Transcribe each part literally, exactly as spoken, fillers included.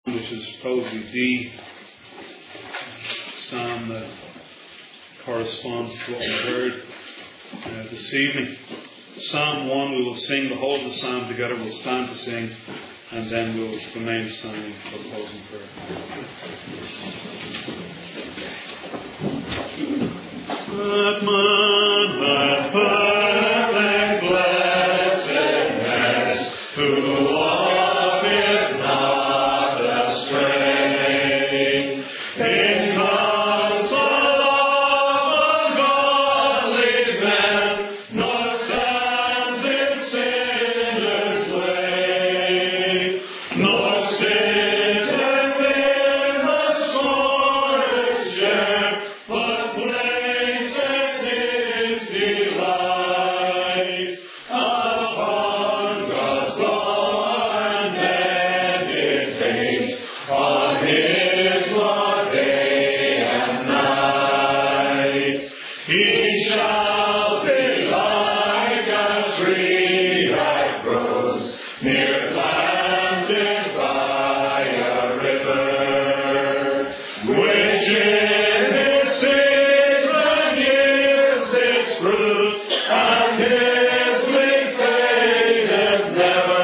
which is probably the psalm that corresponds to what we heard uh, this evening. Psalm one, we will sing the whole of the psalm together. We'll stand to sing, and then we'll remain standing for closing prayer. That man that perfect blessedness, who walketh not astray, in counsel of ungodly men, nor stands in sinners' way, nor sitteth in the scorner's chair, but placeth his delight upon God's law and meditates on his law day and night. He shall be like a tree that grows near planted by a river, which in his season yields its fruit, and his leaf fadeth never.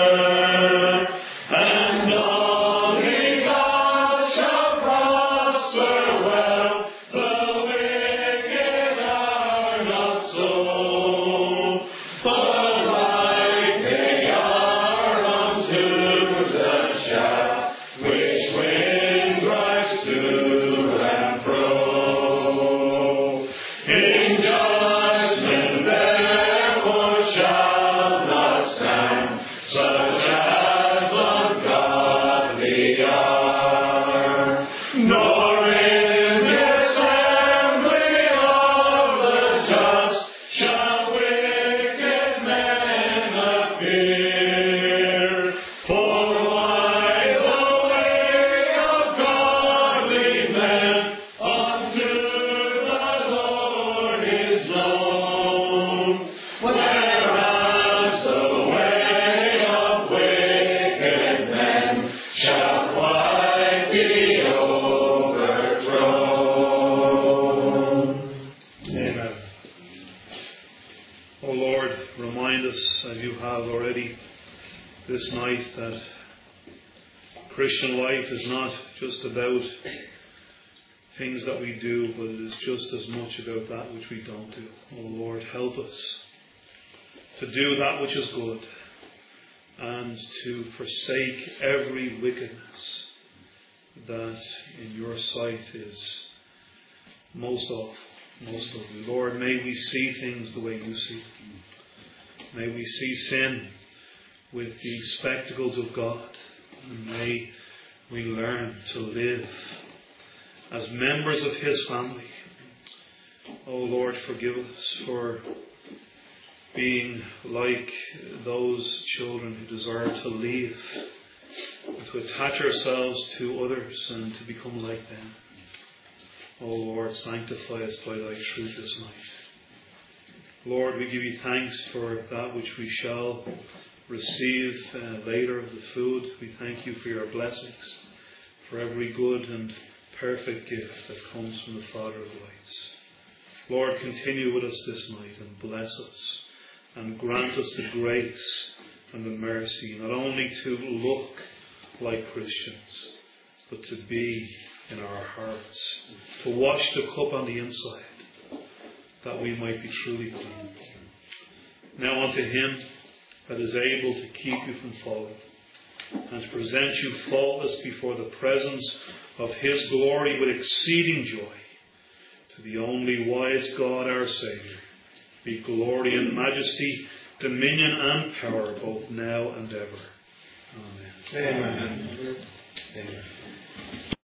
And all he does shall prosper well. The wicked are not so, but like they are unto the chaff which wind drives to and fro. In judgment therefore shall not stand such as ungodly are, nor in the assembly of the just shall wicked men appear. For why the way of godly men unto the Lord is known, whereas the way of wicked men shall quite be overthrown. Amen. O Lord, remind us, as you have already this night, that Christian life is not just about things that we do, but it is just as much about that which we don't do. O Lord, help us to do that which is good and to forsake every wickedness that in your sight is most awful, most ugly. Lord, may we see things the way you see them. May we see sin with the spectacles of God, and may we learn to live as members of his family. Oh Lord, forgive us for being like those children who desire to leave, to attach ourselves to others and to become like them. Oh Lord, sanctify us by thy truth this night. Lord, we give you thanks for that which we shall receive uh, later of the food. We thank you for your blessings, for every good and perfect gift that comes from the Father of lights. Lord, continue with us this night and bless us and grant us the grace and the mercy not only to look like Christians, but to be in our hearts, to wash the cup on the inside, that we might be truly clean. Now unto him that is able to keep you from falling, and to present you faultless before the presence of his glory with exceeding joy, to the only wise God our Saviour, be glory and majesty, dominion and power, both now and ever. Amen. Amen. Amen. Amen.